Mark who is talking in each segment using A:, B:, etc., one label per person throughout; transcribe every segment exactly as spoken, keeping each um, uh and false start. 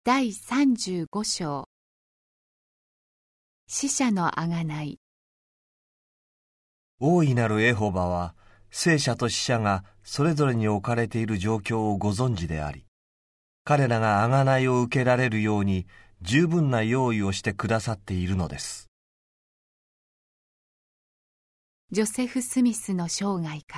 A: だいさんじゅうご章死者のあがない
B: 大いなるエホバは生者と死者がそれぞれに置かれている状況をご存知であり、彼らがあがないを受けられるように十分な用意をしてくださっているのです。
A: ジョセフ・スミスの生涯から。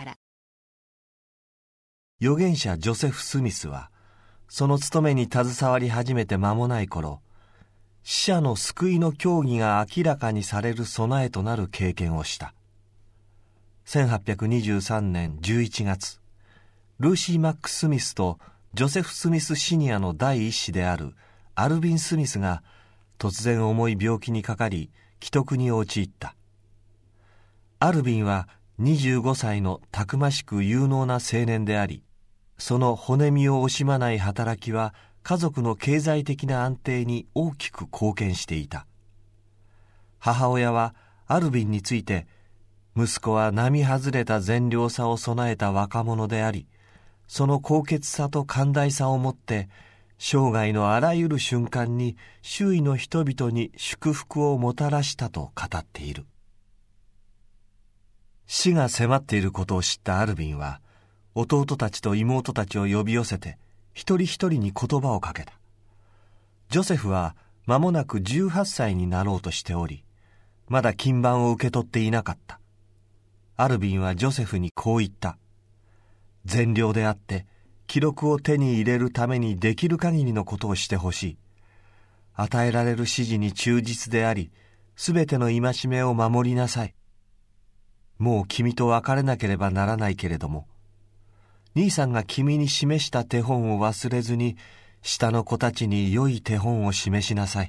B: 預言者ジョセフ・スミスはその務めに携わり始めて間もない頃、死者の救いの教義が明らかにされる備えとなる経験をした。せんはっぴゃくにじゅうさんねんじゅういちがつ、ルーシー・マック・スミスとジョセフ・スミス・シニアの第一子であるアルビン・スミスが突然重い病気にかかり危篤に陥った。アルビンはにじゅうごさいのたくましく有能な青年であり、その骨身を惜しまない働きは家族の経済的な安定に大きく貢献していた。母親はアルビンについて、息子は並外れた善良さを備えた若者であり、その高潔さと寛大さをもって生涯のあらゆる瞬間に周囲の人々に祝福をもたらしたと語っている。死が迫っていることを知ったアルビンは、弟たちと妹たちを呼び寄せて一人一人に言葉をかけた。ジョセフは間もなくじゅうはっさいになろうとしており、まだ金番を受け取っていなかった。アルビンはジョセフにこう言った。善良であって記録を手に入れるためにできる限りのことをしてほしい。与えられる指示に忠実であり、すべての戒めを守りなさい。もう君と別れなければならないけれども、兄さんが君に示した手本を忘れずに、下の子たちに良い手本を示しなさい。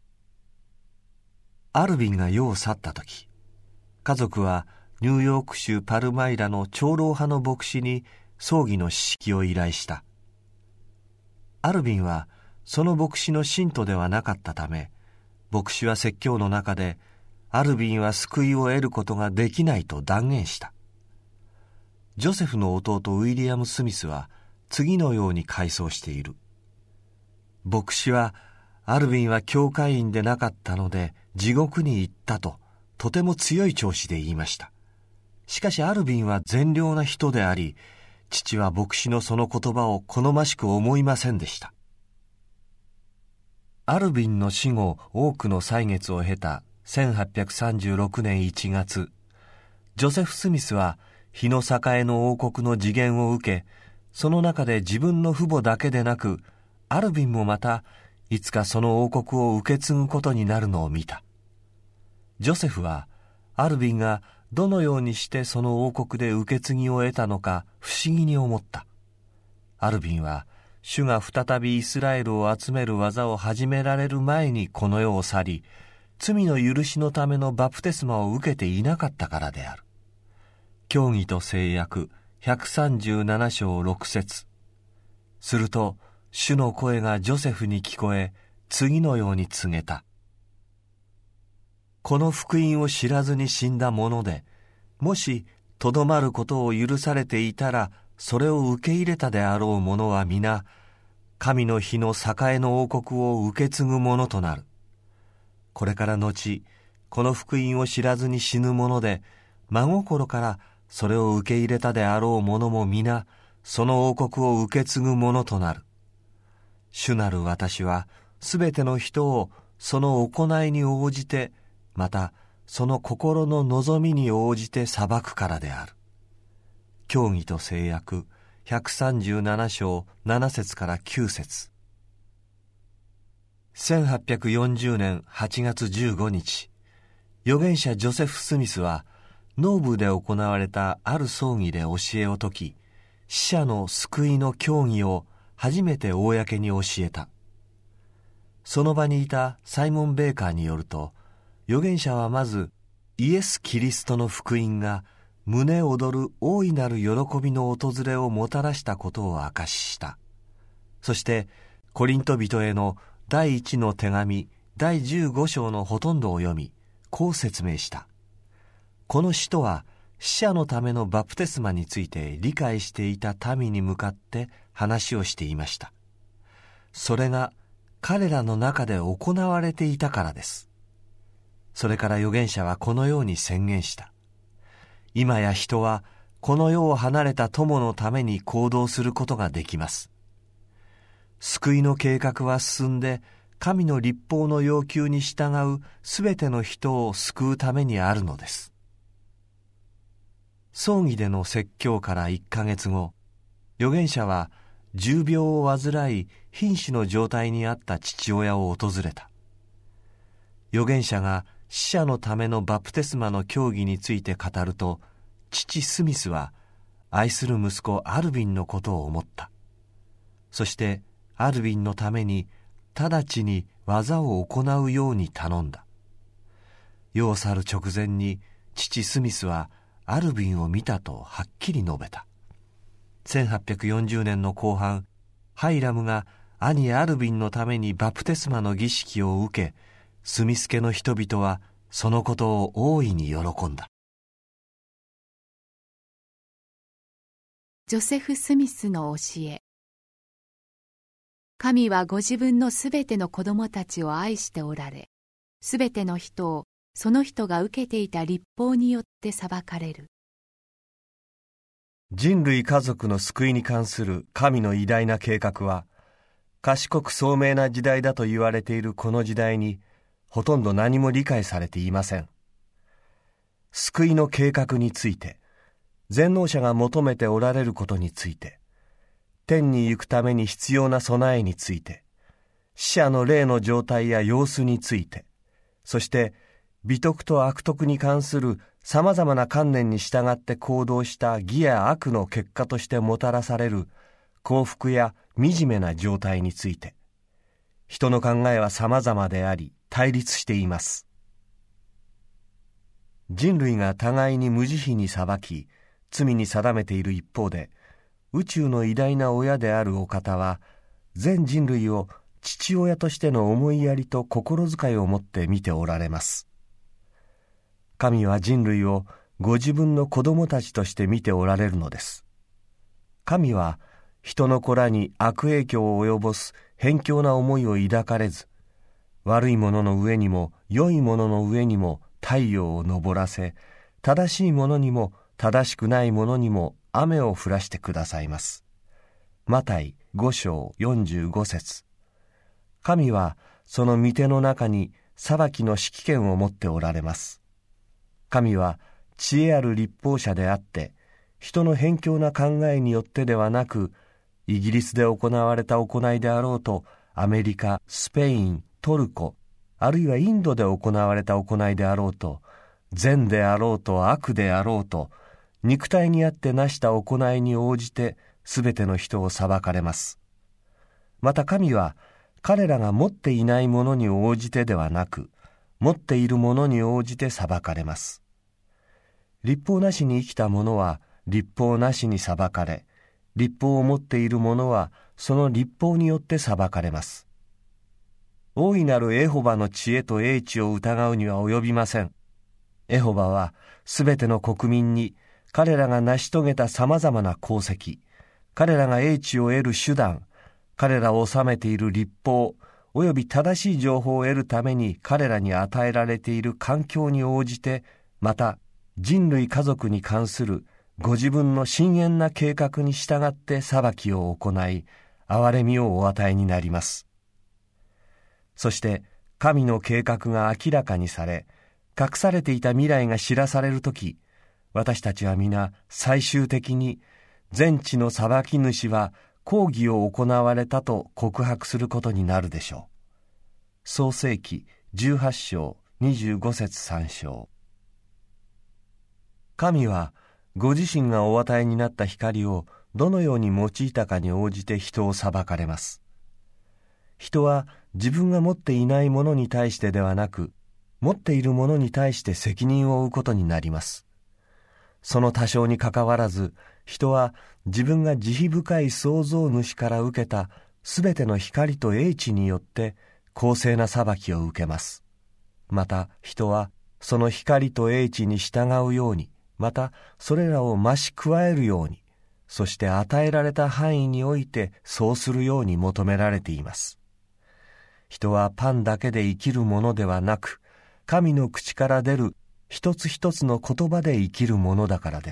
B: アルビンが世を去ったとき、家族はニューヨーク州パルマイラの長老派の牧師に葬儀の指揮を依頼した。アルビンはその牧師の信徒ではなかったため、牧師は説教の中で、アルビンは救いを得ることができないと断言した。ジョセフの弟ウィリアム・スミスは次のように回想している。牧師はアルビンは教会員でなかったので地獄に行ったととても強い調子で言いました。しかしアルビンは善良な人であり、父は牧師のその言葉を好ましく思いませんでした。アルビンの死後多くの歳月を経たせんはっぴゃくさんじゅうろくねんいちがつ、ジョセフ・スミスは日の栄の王国の次元を受け、その中で自分の父母だけでなく、アルビンもまたいつかその王国を受け継ぐことになるのを見た。ジョセフはアルビンがどのようにしてその王国で受け継ぎを得たのか不思議に思った。アルビンは主が再びイスラエルを集める技を始められる前にこの世を去り、罪の許しのためのバプテスマを受けていなかったからである。教義と誓約ひゃくさんじゅうなな章ろく節。すると主の声がジョセフに聞こえ、次のように告げた。この福音を知らずに死んだ者で、もしとどまることを許されていたら、それを受け入れたであろう者は皆、神の日の栄の王国を受け継ぐ者となる。これから後、この福音を知らずに死ぬ者で、真心からそれを受け入れたであろう者も皆、その王国を受け継ぐ者となる。主なる私は、すべての人をその行いに応じて、またその心の望みに応じて裁くからである。教義と誓約ひゃくさんじゅうなな章なな節からきゅう節。せんはっぴゃくよんじゅうねんはちがつじゅうごにち、預言者ジョセフ・スミスはノーブで行われたある葬儀で教えを説き、死者の救いの教義を初めて公に教えた。その場にいたサイモン・ベーカーによると、預言者はまずイエス・キリストの福音が胸躍る大いなる喜びの訪れをもたらしたことを証しした。そしてコリント人への第一の手紙第じゅうご章のほとんどを読み、こう説明した。この使徒は死者のためのバプテスマについて理解していた民に向かって話をしていました。それが彼らの中で行われていたからです。それから預言者はこのように宣言した。今や人はこの世を離れた友のために行動することができます。救いの計画は進んで、神の律法の要求に従うすべての人を救うためにあるのです。葬儀での説教からいっかげつご、預言者は重病を患い瀕死の状態にあった父親を訪れた。預言者が死者のためのバプテスマの教義について語ると、父スミスは愛する息子アルビンのことを思った。そしてアルビンのために直ちに技を行うように頼んだ。世を去る直前に父スミスはアルビンを見たとはっきり述べた。せんはっぴゃくよんじゅうねんの後半、ハイラムが兄アルビンのためにバプテスマの儀式を受け、スミス家の人々はそのことを大いに喜んだ。
A: ジョセフ・スミスの教え。神はご自分のすべての子供たちを愛しておられ、すべての人をその人が受けていた律法によって裁かれる。
B: 人類家族の救いに関する神の偉大な計画は、賢く聡明な時代だと言われているこの時代に、ほとんど何も理解されていません。救いの計画について、全能者が求めておられることについて、天に行くために必要な備えについて、死者の霊の状態や様子について、そして美徳と悪徳に関するさまざまな観念に従って行動した義や悪の結果としてもたらされる幸福や惨めな状態について、人の考えはさまざまであり対立しています。人類が互いに無慈悲に裁き、罪に定めている一方で、宇宙の偉大な親であるお方は、全人類を父親としての思いやりと心遣いを持って見ておられます。神は人類をご自分の子供たちとして見ておられるのです。神は人の子らに悪影響を及ぼす偏狭な思いを抱かれず、悪いものの上にも良いものの上にも太陽を昇らせ、正しいものにも正しくないものにも雨を降らしてくださいます。マタイご章よんじゅうご節。神はその御手の中に裁きの指揮権を持っておられます。神は知恵ある律法者であって、人の偏狭な考えによってではなく、イギリスで行われた行いであろうと、アメリカ、スペイン、トルコ、あるいはインドで行われた行いであろうと、善であろうと悪であろうと、肉体にあってなした行いに応じてすべての人を裁かれます。また神は彼らが持っていないものに応じてではなく、持っているものに応じて裁かれます。律法なしに生きた者は律法なしに裁かれ、律法を持っている者はその律法によって裁かれます。大いなるエホバの知恵と英知を疑うには及びません。エホバはすべての国民に彼らが成し遂げたさまざまな功績、彼らが英知を得る手段、彼らを治めている律法、および正しい情報を得るために彼らに与えられている環境に応じて、また人類家族に関するご自分の深遠な計画に従って裁きを行い、憐れみをお与えになります。そして神の計画が明らかにされ、隠されていた未来が知らされるとき、私たちは皆最終的に全地の裁き主は公義を行われたと告白することになるでしょう。創世記じゅうはち章にじゅうご節さん章。神はご自身がお与えになった光をどのように用いたかに応じて人を裁かれます。人は自分が持っていないものに対してではなく、持っているものに対して責任を負うことになります。その多少にかかわらず、人は自分が慈悲深い創造主から受けたすべての光と英知によって公正な裁きを受けます。また人はその光と英知に従うように、またそれらを増し加えるように、そして与えられた範囲においてそうするように求められています。 人はパンだけで生きるものではなく、神の口から出る一つ一つの言葉で生きるものだからです。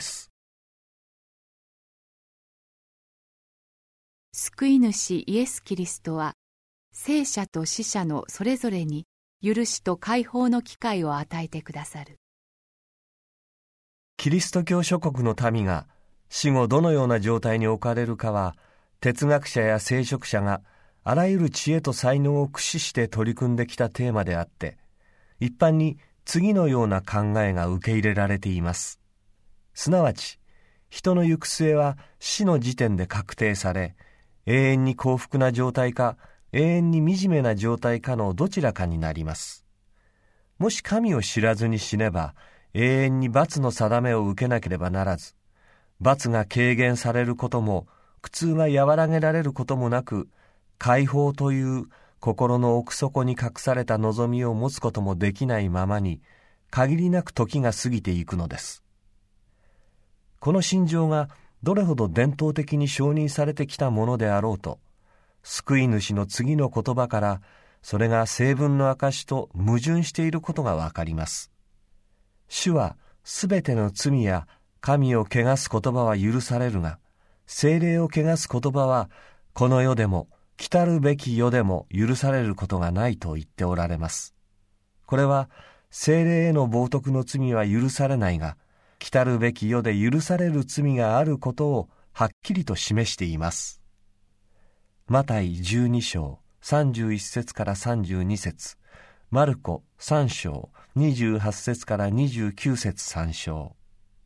A: 救い主イエス・キリストは、生者と死者のそれぞれに許しと解放の機会を与えてくださる。
B: キリスト教諸国の民が死後どのような状態に置かれるかは、哲学者や聖職者があらゆる知恵と才能を駆使して取り組んできたテーマであって、一般に次のような考えが受け入れられています。すなわち、人の行く末は死の時点で確定され、永遠に幸福な状態か永遠に惨めな状態かのどちらかになります。もし神を知らずに死ねば、永遠に罰の定めを受けなければならず、罰が軽減されることも苦痛が和らげられることもなく、解放という心の奥底に隠された望みを持つこともできないままに、限りなく時が過ぎていくのです。この心情がどれほど伝統的に承認されてきたものであろうと、救い主の次の言葉からそれが成分の証と矛盾していることがわかります。主はすべての罪や神を汚す言葉は許されるが、聖霊を汚す言葉はこの世でも来たるべき世でも許されることがないと言っておられます。これは聖霊への冒涜の罪は許されないが、来たるべき世で許される罪があることをはっきりと示しています。マタイじゅうに章さんじゅういち節からさんじゅうに節、マルコさん章にじゅうはち節からにじゅうきゅう節参照。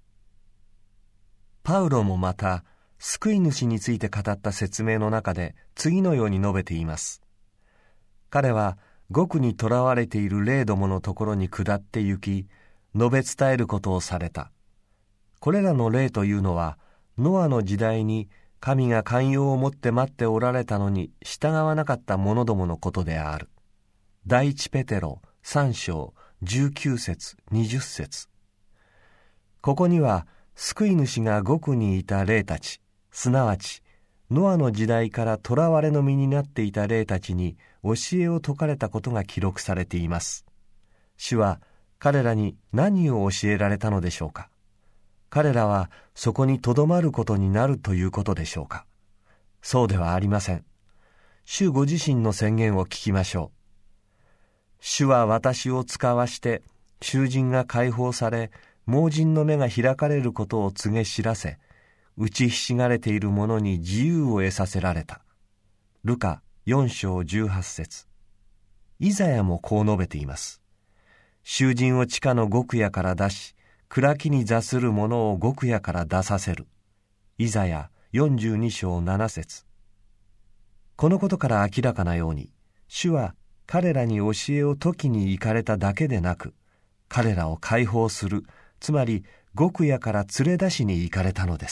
B: パウロもまた救い主について語った説明の中で次のように述べています。彼は獄に囚われている霊どものところに下って行き、述べ伝えることをされた。これらの霊というのは、ノアの時代に神が寛容をもって待っておられたのに従わなかった者どものことである。第一ペテロさん章じゅうきゅう節にじゅう節。ここには救い主が獄にいた霊たち、すなわちノアの時代から囚われの身になっていた霊たちに教えを説かれたことが記録されています。主は彼らに何を教えられたのでしょうか。彼らはそこにとどまることになるということでしょうか。そうではありません。主ご自身の宣言を聞きましょう。主は私を使わして囚人が解放され、盲人の目が開かれることを告げ知らせ、打ちひしがれている者に自由を得させられた。ルカよん章じゅうはち節。イザヤもこう述べています。囚人を地下の獄屋から出し、暗きに座する者を獄屋から出させる。イザヤよんじゅうに章なな節。このことから明らかなように、主は彼らに教えを説きに行かれただけでなく、彼らを解放する、つまり獄屋から連れ出しに行かれたのです。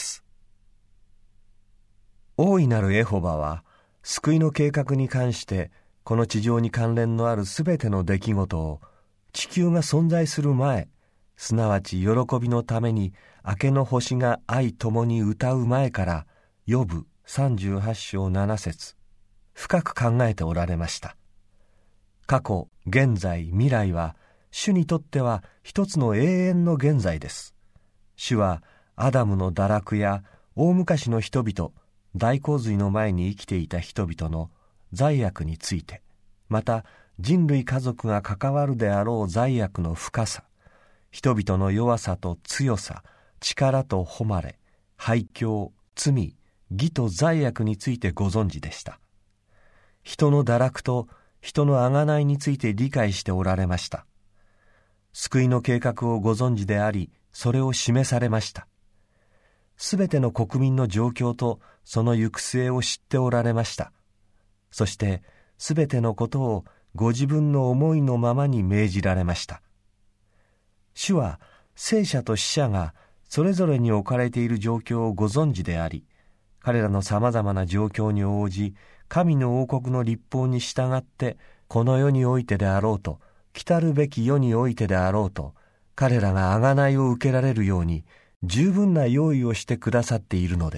B: 大いなるエホバは、救いの計画に関して、この地上に関連のあるすべての出来事を、地球が存在する前、すなわち喜びのために明けの星が愛ともに歌う前から、ヨブさんじゅうはち章なな節、深く考えておられました。過去、現在、未来は、主にとっては一つの永遠の現在です。主はアダムの堕落や大昔の人々、大洪水の前に生きていた人々の罪悪について、また人類家族が関わるであろう罪悪の深さ、人々の弱さと強さ、力と誉れ、廃墟、罪、義と罪悪についてご存知でした。人の堕落と人の贖いについて理解しておられました。救いの計画をご存知であり、それを示されました。すべての国民の状況とその行く末を知っておられました。そして、すべてのことをご自分の思いのままに命じられました。主は、生者と死者がそれぞれに置かれている状況をご存知であり、彼らのさまざまな状況に応じ、神の王国の律法に従って、この世においてであろうと、来たるべき世においてであろうと、彼らが贖いを受けられるように、十分な用意をしてくださっているのです。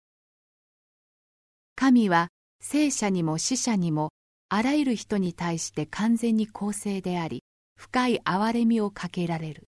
A: 神は生者にも死者にもあらゆる人に対して完全に公正であり、深い憐れみをかけられる。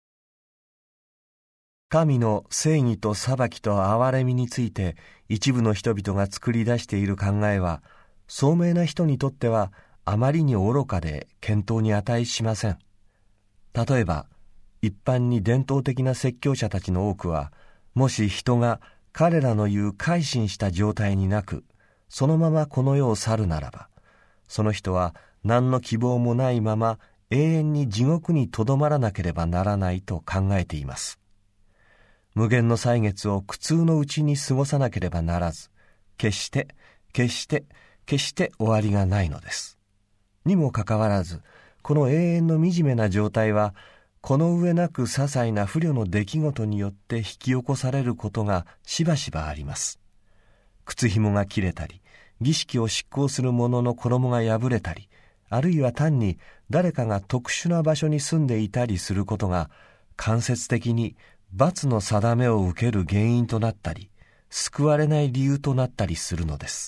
B: 神の正義と裁きと憐れみについて一部の人々が作り出している考えは、聡明な人にとってはあまりに愚かで検討に値しません。例えば、一般に伝統的な説教者たちの多くは、もし人が彼らの言う改心した状態になく、そのままこの世を去るならば、その人は何の希望もないまま永遠に地獄にとどまらなければならないと考えています。無限の歳月を苦痛のうちに過ごさなければならず、決して、決して、決して終わりがないのです。にもかかわらず、この永遠の惨めな状態は、この上なく些細な不慮の出来事によって引き起こされることがしばしばあります。靴紐が切れたり、儀式を執行する者の衣が破れたり、あるいは単に誰かが特殊な場所に住んでいたりすることが、間接的に罰の定めを受ける原因となったり、救われない理由となったりするのです。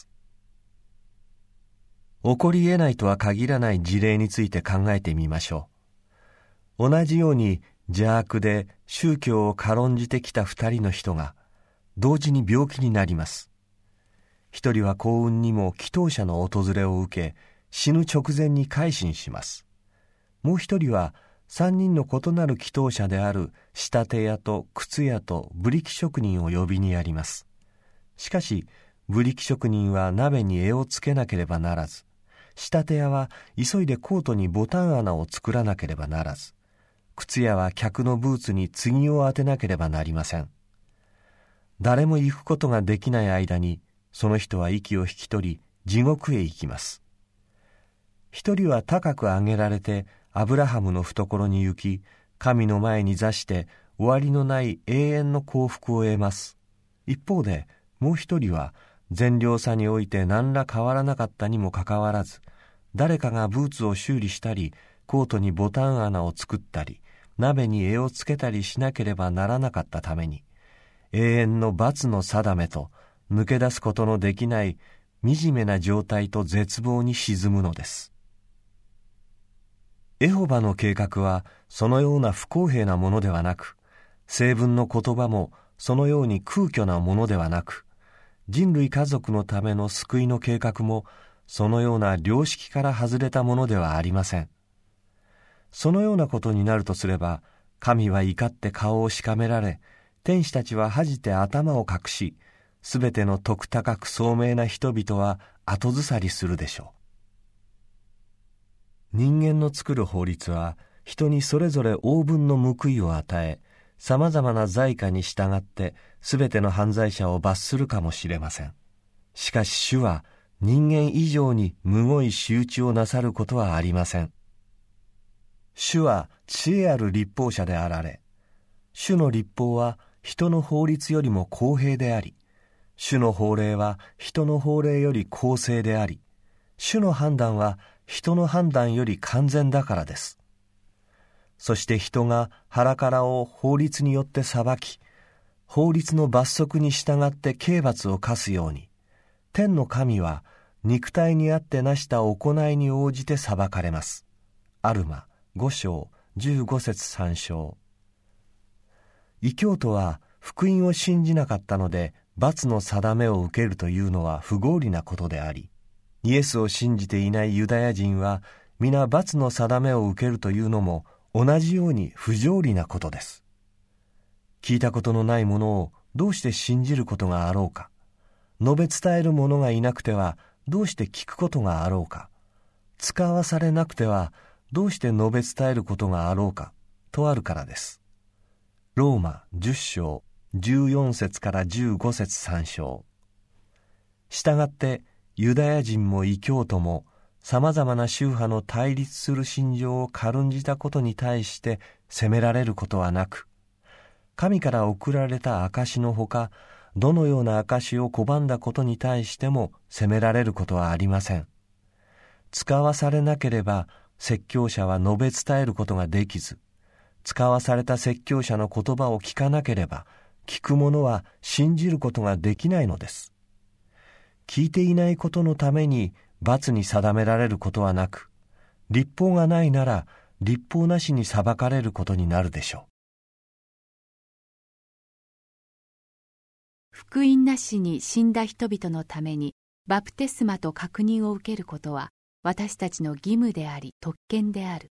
B: 起こり得ないとは限らない事例について考えてみましょう。同じように邪悪で宗教を軽んじてきた二人の人が同時に病気になります。一人は幸運にも祈祷者の訪れを受け、死ぬ直前に改心します。もう一人は三人の異なる祈祷者である仕立て屋と靴屋とブリキ職人を呼びにやります。しかしブリキ職人は鍋に柄をつけなければならず、仕立て屋は急いでコートにボタン穴を作らなければならず、靴屋は客のブーツに継を当てなければなりません。誰も行くことができない間に、その人は息を引き取り地獄へ行きます。一人は高く上げられてアブラハムの懐に行き、神の前に座して終わりのない永遠の幸福を得ます。一方でもう一人は善良さにおいて何ら変わらなかったにもかかわらず、誰かがブーツを修理したり、コートにボタン穴を作ったり、鍋に柄をつけたりしなければならなかったために、永遠の罰の定めと抜け出すことのできない惨めな状態と絶望に沈むのです。エホバの計画はそのような不公平なものではなく、聖文の言葉もそのように空虚なものではなく、人類家族のための救いの計画もそのような良識から外れたものではありません。そのようなことになるとすれば、神は怒って顔をしかめられ、天使たちは恥じて頭を隠し、すべての徳高く聡明な人々は後ずさりするでしょう。人間の作る法律は人にそれぞれ応分の報いを与え、さまざまな罪過に従ってすべての犯罪者を罰するかもしれません。しかし主は人間以上にむごい仕打ちをなさることはありません。主は知恵ある律法者であられ、主の律法は人の法律よりも公平であり、主の法令は人の法令より公正であり、主の判断は人の判断より完全だからです。そして人が腹からを法律によって裁き、法律の罰則に従って刑罰を課すように、天の神は肉体にあってなした行いに応じて裁かれます。アルマ五章十五節三章。異教徒は福音を信じなかったので罰の定めを受けるというのは不合理なことであり、イエスを信じていないユダヤ人は皆罰の定めを受けるというのも同じように不条理なことです。聞いたことのないものをどうして信じることがあろうか。述べ伝える者がいなくてはどうして聞くことがあろうか。使わされなくてはどうして述べ伝えることがあろうかとあるからです。ローマじゅっ章じゅうよん節からじゅうご節さん章。したがってユダヤ人も異教徒もさまざまな宗派の対立する信条を軽んじたことに対して責められることはなく、神から送られた証のほか、どのような証を拒んだことに対しても責められることはありません。使わされなければ説教者は述べ伝えることができず、使わされた説教者の言葉を聞かなければ、聞く者は信じることができないのです。 聞いていないことのために罰に定められることはなく、律法がないなら律法なしに裁かれることになるでしょう。
A: 福音なしに死んだ人々のためにバプテスマと確認を受けることは私たちの義務であり特権である。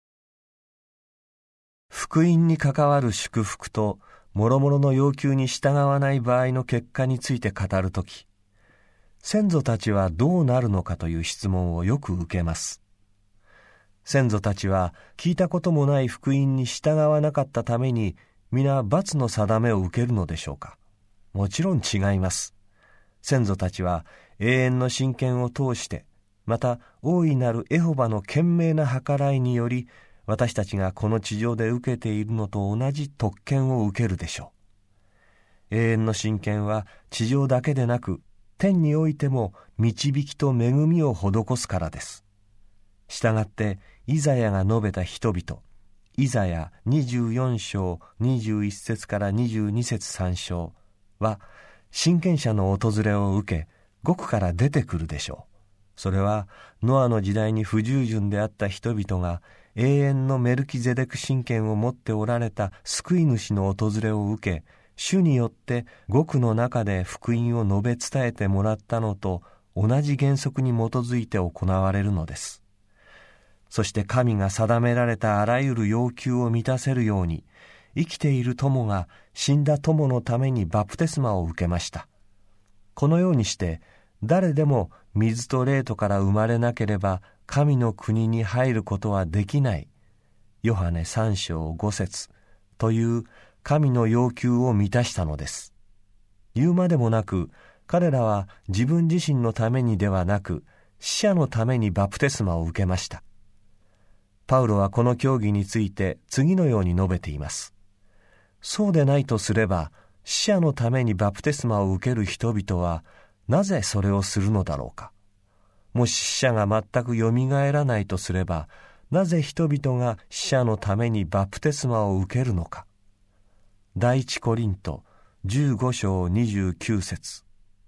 B: 福音に関わる祝福と諸々の要求に従わない場合の結果について語るとき、先祖たちはどうなるのかという質問をよく受けます。先祖たちは聞いたこともない福音に従わなかったために皆罰の定めを受けるのでしょうか。もちろん違います。先祖たちは永遠の親権を通して、また大いなるエホバの懸命な計らいにより、私たちがこの地上で受けているのと同じ特権を受けるでしょう。永遠の親権は地上だけでなく、天においても導きと恵みを施すからです。したがって、イザヤが述べた人々、イザヤにじゅうよん章にじゅういち節からにじゅうに節参照は、親権者の訪れを受け、獄から出てくるでしょう。それは、ノアの時代に不従順であった人々が、永遠のメルキゼデク親権を持っておられた救い主の訪れを受け、主によって獄の中で福音を述べ伝えてもらったのと同じ原則に基づいて行われるのです。そして神が定められたあらゆる要求を満たせるように、生きている友が死んだ友のためにバプテスマを受けました。このようにして誰でも水と霊とから生まれなければ神の国に入ることはできない、ヨハネさん章ご節という神の要求を満たしたのです。言うまでもなく、彼らは自分自身のためにではなく、死者のためにバプテスマを受けました。パウロはこの教義について次のように述べています。そうでないとすれば、死者のためにバプテスマを受ける人々は、なぜそれをするのだろうか。もし死者が全くよみがえらないとすれば、なぜ人々が死者のためにバプテスマを受けるのか。第一コリントじゅうご章にじゅうきゅう節。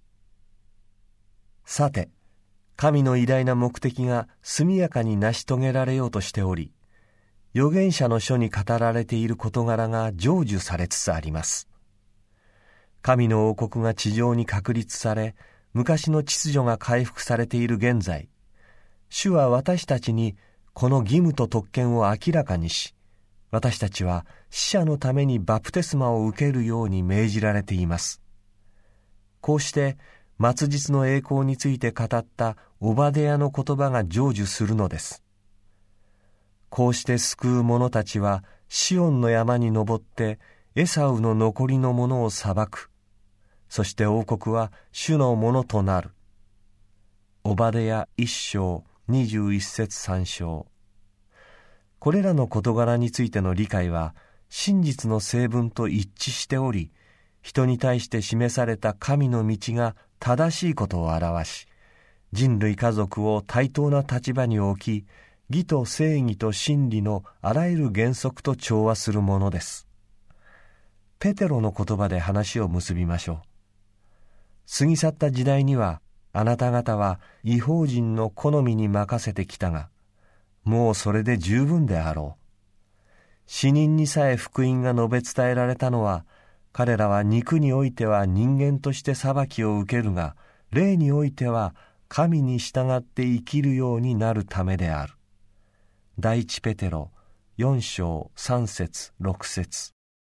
B: さて、神の偉大な目的が速やかに成し遂げられようとしており、預言者の書に語られている事柄が成就されつつあります。神の王国が地上に確立され、昔の秩序が回復されている現在、主は私たちにこの義務と特権を明らかにし、私たちは死者のためにバプテスマを受けるように命じられています。こうして末日の栄光について語ったオバデヤの言葉が成就するのです。こうして救う者たちはシオンの山に登ってエサウの残りの者を裁く。そして王国は主のものとなる。オバデヤ一章にじゅう一節参照。これらの事柄についての理解は真実の成分と一致しており、人に対して示された神の道が正しいことを表し、人類家族を対等な立場に置き、義と正義と真理のあらゆる原則と調和するものです。ペテロの言葉で話を結びましょう。過ぎ去った時代には、あなた方は異邦人の好みに任せてきたが、もうそれで十分であろう。死人にさえ福音が述べ伝えられたのは、彼らは肉においては人間として裁きを受けるが、霊においては神に従って生きるようになるためである。第一ペテロよん章さん節ろく節。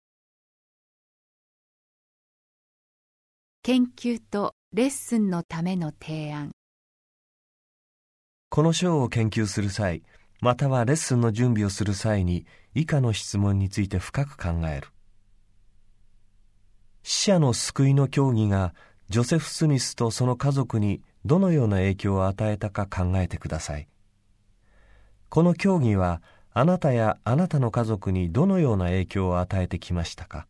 A: 研究とレッスンのための提案。
B: この章を研究する際、またはレッスンの準備をする際に、以下の質問について深く考える。死者の救いの教義がジョセフ・スミスとその家族にどのような影響を与えたか考えてください。この教義はあなたやあなたの家族にどのような影響を与えてきましたか。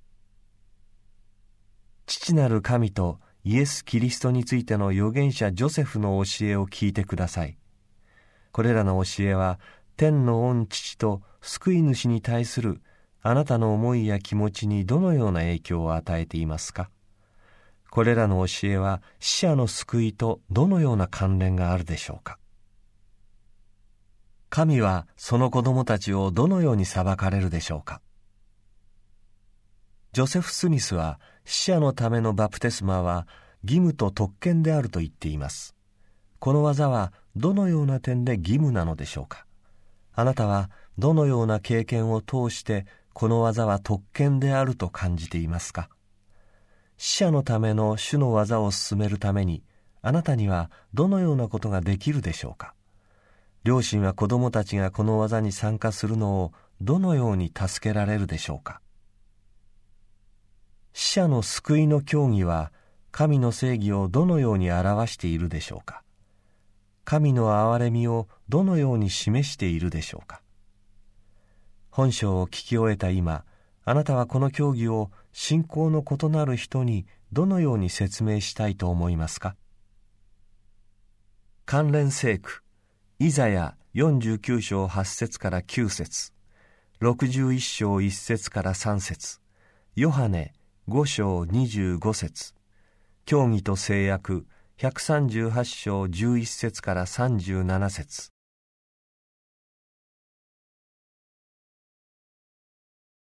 B: 父なる神とイエス・キリストについての預言者ジョセフの教えを聞いてください。これらの教えは天の御父と救い主に対するあなたの思いや気持ちにどのような影響を与えていますか。 これらの教えは死者の救いとどのような関連があるでしょうか。神はその子供たちをどのように裁かれるでしょうか。ジョセフ・スミスは死者のためのバプテスマは義務と特権であると言っています。この技はどのような点で義務なのでしょうか。あなたはどのような経験を通してこの技は特権であると感じていますか。死者のための主の技を進めるためにあなたにはどのようなことができるでしょうか。両親は子供たちがこの技に参加するのをどのように助けられるでしょうか。死者の救いの教義は神の正義をどのように表しているでしょうか。神の憐れみをどのように示しているでしょうか。本章を聞き終えた今、あなたはこの教義を信仰の異なる人にどのように説明したいと思いますか。関連聖句、イザヤよんじゅうきゅう章はち節からきゅう節、ろくじゅういち章いち節からさん節、ヨハネご章にじゅうご節、教義と制約ひゃくさんじゅうはち章じゅういち節からさんじゅうなな節、